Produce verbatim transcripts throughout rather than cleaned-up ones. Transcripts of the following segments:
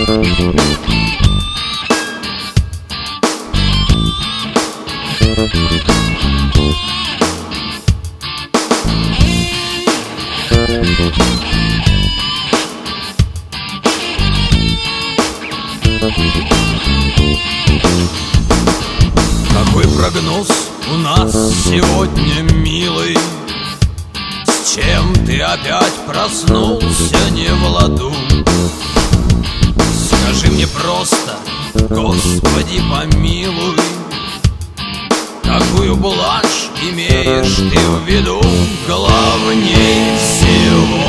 Какой прогноз у нас сегодня, милый? С чем ты опять проснулся не в ладу? Скажи мне просто, Господи помилуй, какую блажь имеешь ты в виду? Главней всего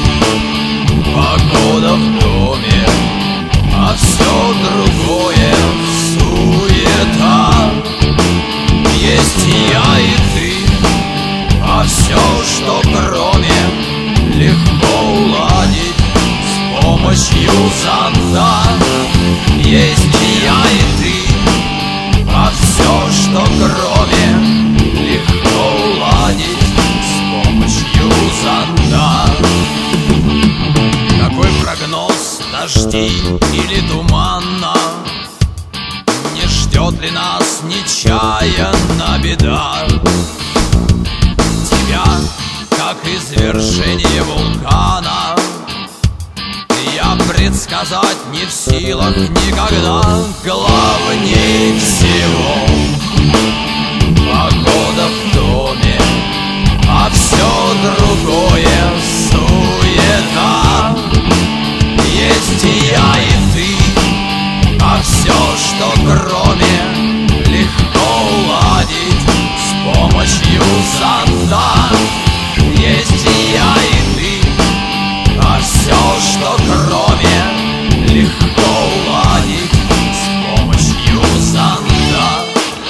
погода в доме, а все другое суета. Есть я и ты, а все, что кроме, легко уладить с помощью зонта. Есть я и ты, а все, что кроме, легко уладить с помощью зонта. Какой прогноз, дожди или тумана? Не ждет ли нас нечаянно беда? Тебя, как извержение вулкана, я предсказать не в силах никогда. Главней всего погода в доме, а все другое суета. Есть я и ты, а все, что кроме, легко уладить с помощью зонта. Есть я и ты, а все, что кроме, легко уладить с помощью зонта.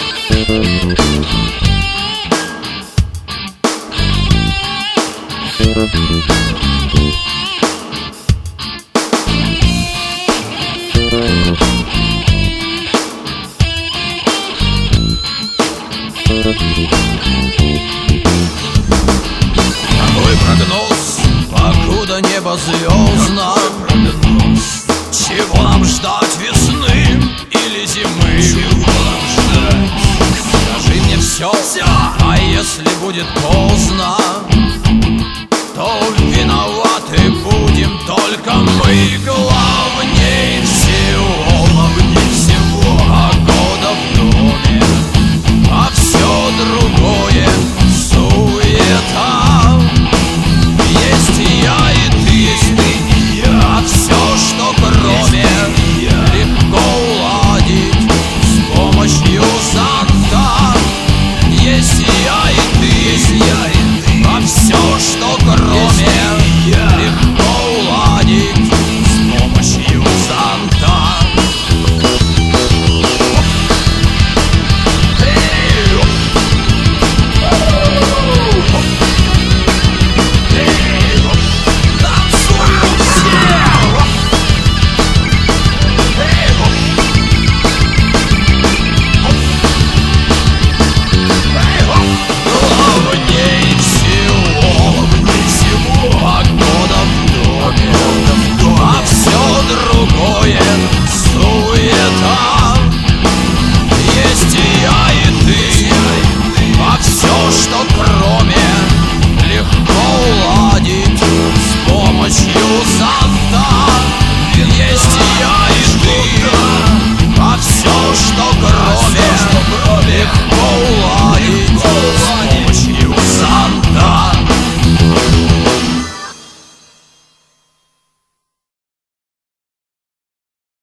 Какой прогноз, покуда небо звездно? Чего нам ждать, весны или зимы? Чего нам ждать? Скажи мне все, все. А если будет поздно, то виноваты будем